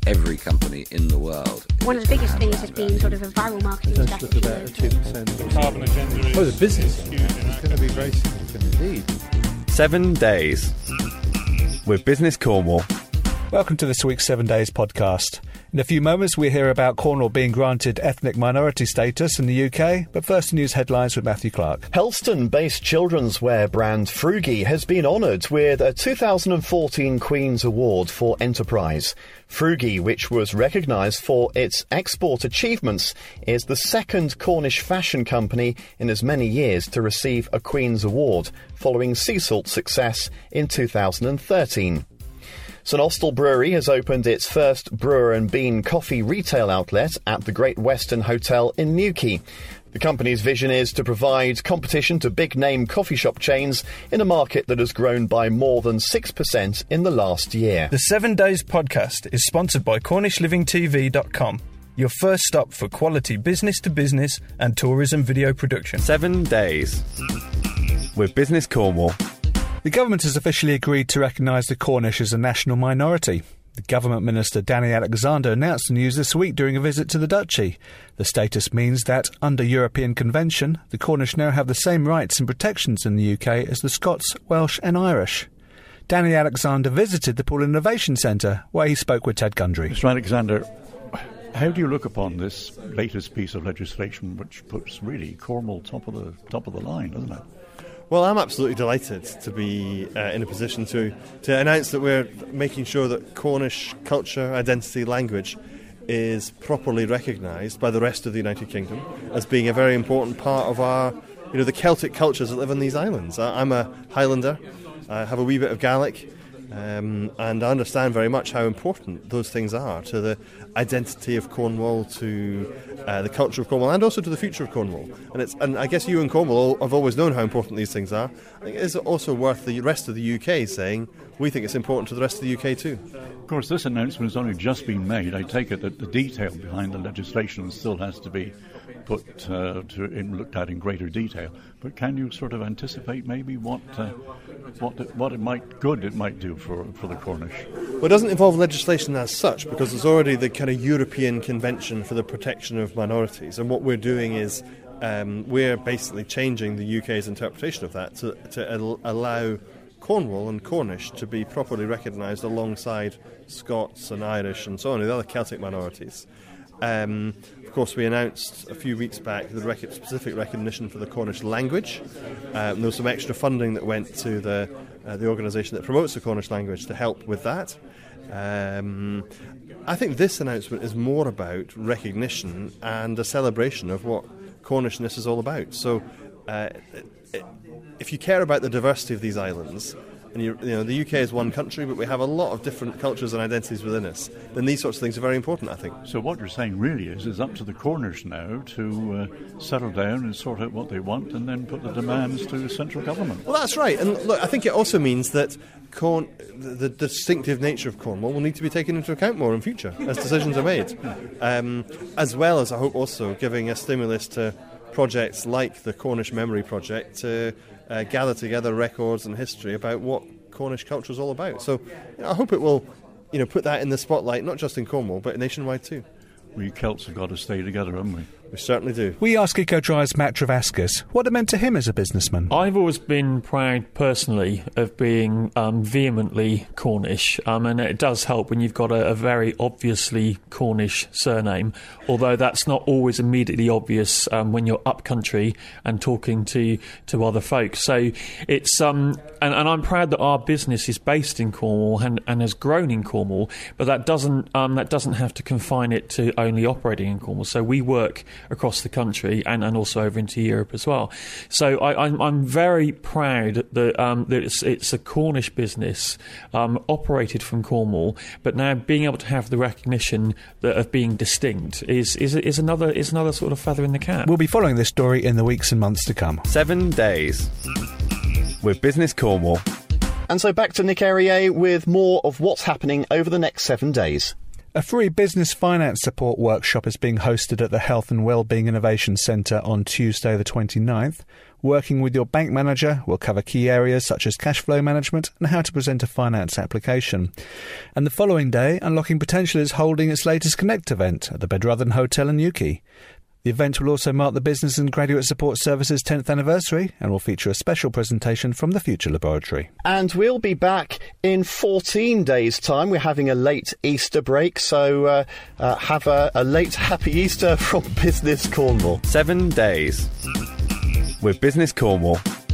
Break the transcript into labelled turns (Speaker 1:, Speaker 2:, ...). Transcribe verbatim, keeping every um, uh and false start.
Speaker 1: every company in the world.
Speaker 2: One of the biggest things has been sort of a viral marketing strategy.
Speaker 3: About a two percent
Speaker 4: carbon agenda is
Speaker 3: oh, the business
Speaker 4: huge, you know.
Speaker 3: It's going to be very significant indeed.
Speaker 5: Seven Days with Business Cornwall.
Speaker 6: Welcome to this week's Seven Days podcast. In a few moments we'll hear about Cornwall being granted ethnic minority status in the U K, but first news headlines with Matthew Clark.
Speaker 7: Helston-based children's wear brand Frugi has been honoured with a two thousand fourteen Queen's Award for Enterprise. Frugi, which was recognised for its export achievements, is the second Cornish fashion company in as many years to receive a Queen's Award, following Sea Salt's success in two thousand thirteen. St Austell Brewery has opened its first Brewer and Bean coffee retail outlet at the Great Western Hotel in Newquay. The company's vision is to provide competition to big-name coffee shop chains in a market that has grown by more than six percent in the last year.
Speaker 8: The Seven Days podcast is sponsored by Cornish Living T V dot com, your first stop for quality business-to-business and tourism video production.
Speaker 5: Seven Days with Business Cornwall.
Speaker 6: The government has officially agreed to recognise the Cornish as a national minority. The Government Minister Danny Alexander announced the news this week during a visit to the Duchy. The status means that, under European Convention, the Cornish now have the same rights and protections in the U K as the Scots, Welsh and Irish. Danny Alexander visited the Poole Innovation Centre, where he spoke with Ted Gundry.
Speaker 9: Mister Alexander, how do you look upon this latest piece of legislation, which puts really Cornwall top of the top of the line, doesn't it?
Speaker 10: Well, I'm absolutely delighted to be uh, in a position to, to announce that we're making sure that Cornish culture, identity, language is properly recognised by the rest of the United Kingdom as being a very important part of our, you know, the Celtic cultures that live on these islands. I, I'm a Highlander, I have a wee bit of Gaelic, um, and I understand very much how important those things are to the identity of Cornwall, to uh, the culture of Cornwall, and also to the future of Cornwall. And it's, and I guess you and Cornwall have always known how important these things are. I think it is also worth the rest of the U K saying we think it's important to the rest of the U K too.
Speaker 9: Of course, this announcement has only just been made. I take it that the detail behind the legislation still has to be put uh, to in, looked at in greater detail. But can you sort of anticipate maybe what uh, what it, what it might good it might do for for the Cornish?
Speaker 10: Well, it doesn't involve legislation as such, because there's already the kind of European Convention for the Protection of Minorities, and what we're doing is um, we're basically changing the U K's interpretation of that to, to al- allow Cornwall and Cornish to be properly recognised alongside Scots and Irish and so on, the other Celtic minorities. Um, of course, we announced a few weeks back the rec- specific recognition for the Cornish language. Um, there was some extra funding that went to the uh, the organisation that promotes the Cornish language to help with that. Um, I think this announcement is more about recognition and a celebration of what Cornishness is all about. So, uh, if you care about the diversity of these islands, and you, you know, the U K is one country, but we have a lot of different cultures and identities within us, then these sorts of things are very important, I think.
Speaker 9: So what you're saying really is it's up to the Cornish now to uh, settle down and sort out what they want and then put the demands to the central government.
Speaker 10: Well, that's right. And look, I think it also means that Corn- the, the distinctive nature of Cornwall will need to be taken into account more in future as decisions are made. Um, as well as, I hope, also giving a stimulus to projects like the Cornish Memory Project to uh, gather together records and history about what Cornish culture is all about. So you know, I hope it will, you know, put that in the spotlight, not just in Cornwall, but nationwide too.
Speaker 9: We Celts have got to stay together, haven't we?
Speaker 10: We certainly do.
Speaker 6: We asked Ecodry's Matt Travascus what it meant to him as a businessman.
Speaker 11: I've always been proud, personally, of being um, vehemently Cornish, um, and it does help when you've got a, a very obviously Cornish surname, although that's not always immediately obvious um, when you're up country and talking to, to other folks. So it's um, and, and I'm proud that our business is based in Cornwall and, and has grown in Cornwall, but that doesn't um, that doesn't have to confine it to only operating in Cornwall. So we work across the country and, and also over into Europe as well. So I, I'm, I'm very proud that, um, that it's, it's a Cornish business um, operated from Cornwall, but now being able to have the recognition that of being distinct is, is is another is another sort of feather in the cap.
Speaker 6: We'll be following this story in the weeks and months to come.
Speaker 5: Seven Days with Business Cornwall.
Speaker 7: And so back to Nick Herrier with more of what's happening over the next seven days.
Speaker 6: A free business finance support workshop is being hosted at the Health and Wellbeing Innovation Centre on Tuesday the twenty-ninth. Working with your bank manager will cover key areas such as cash flow management and how to present a finance application. And the following day, Unlocking Potential is holding its latest Connect event at the Bedruthen Hotel in Newquay. The event will also mark the Business and Graduate Support Service's tenth anniversary and will feature a special presentation from the Future Laboratory.
Speaker 7: And we'll be back in fourteen days' time. We're having a late Easter break, so uh, uh, have a, a late Happy Easter from Business Cornwall.
Speaker 5: Seven days with Business Cornwall.